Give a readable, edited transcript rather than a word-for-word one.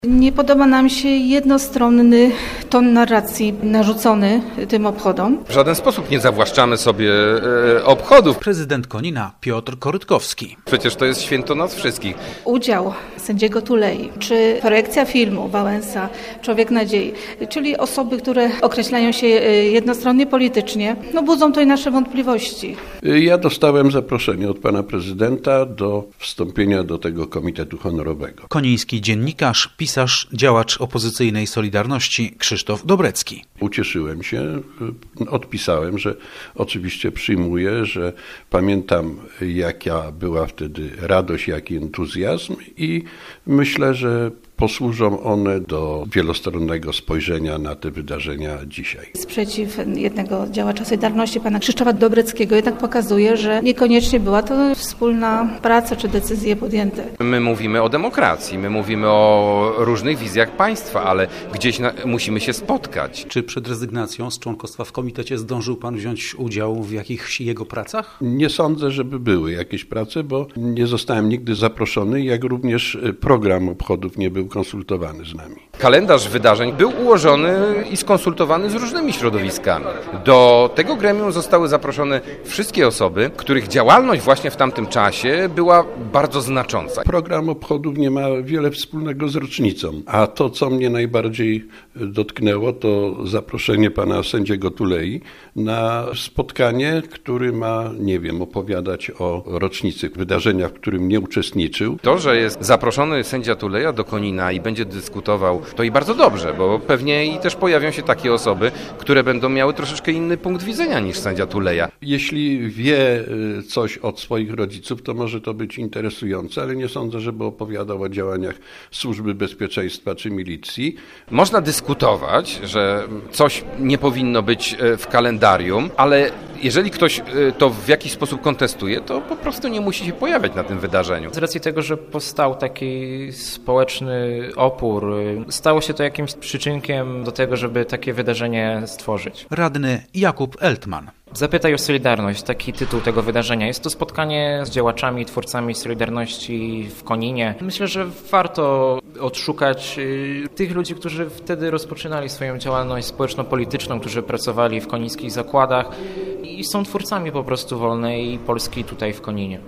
Nie podoba nam się jednostronny ton narracji narzucony tym obchodom. W żaden sposób nie zawłaszczamy sobie obchodów. Prezydent Konina Piotr Korytkowski. Przecież to jest święto nas wszystkich. Udział sędziego Tulei, czy projekcja filmu Wałęsa, Człowiek Nadziei, czyli osoby, które określają się jednostronnie politycznie, budzą to i nasze wątpliwości. Ja dostałem zaproszenie od pana prezydenta do wstąpienia do tego komitetu honorowego. Koniński dziennikarz, pisarz, działacz opozycyjnej Solidarności Krzysztof Dobrecki. Ucieszyłem się, odpisałem, że oczywiście przyjmuję, że pamiętam jaka była wtedy radość, jaki entuzjazm i myślę, że posłużą one do wielostronnego spojrzenia na te wydarzenia dzisiaj. Sprzeciw jednego działacza Solidarności, pana Krzysztofa Dobreckiego, jednak pokazuje, że niekoniecznie była to wspólna praca czy decyzje podjęte. My mówimy o demokracji, my mówimy o różnych wizjach państwa, ale gdzieś musimy się spotkać. Czy przed rezygnacją z członkostwa w komitecie zdążył pan wziąć udział w jakichś jego pracach? Nie sądzę, żeby były jakieś prace, bo nie zostałem nigdy zaproszony, jak również program obchodów nie był konsultowany z nami. Kalendarz wydarzeń był ułożony i skonsultowany z różnymi środowiskami. Do tego gremium zostały zaproszone wszystkie osoby, których działalność właśnie w tamtym czasie była bardzo znacząca. Program obchodów nie ma wiele wspólnego z rocznicą, a to, co mnie najbardziej dotknęło, to zaproszenie pana sędziego Tulei na spotkanie, który ma, opowiadać o rocznicy, wydarzenia, w którym nie uczestniczył. To, że jest zaproszony sędzia Tuleja do Konina i będzie dyskutował, to i bardzo dobrze, bo pewnie i też pojawią się takie osoby, które będą miały troszeczkę inny punkt widzenia niż sędzia Tuleja. Jeśli wie coś od swoich rodziców, to może to być interesujące, ale nie sądzę, żeby opowiadał o działaniach Służby Bezpieczeństwa czy milicji. Można dyskutować, że coś nie powinno być w kalendarium, ale jeżeli ktoś to w jakiś sposób kontestuje, to po prostu nie musi się pojawiać na tym wydarzeniu. Z racji tego, że powstał taki społeczny opór, stało się to jakimś przyczynkiem do tego, żeby takie wydarzenie stworzyć. Radny Jakub Eltman. Zapytaj o Solidarność, taki tytuł tego wydarzenia. Jest to spotkanie z działaczami, twórcami Solidarności w Koninie. Myślę, że warto odszukać tych ludzi, którzy wtedy rozpoczynali swoją działalność społeczno-polityczną, którzy pracowali w konińskich zakładach i są twórcami po prostu wolnej Polski tutaj w Koninie.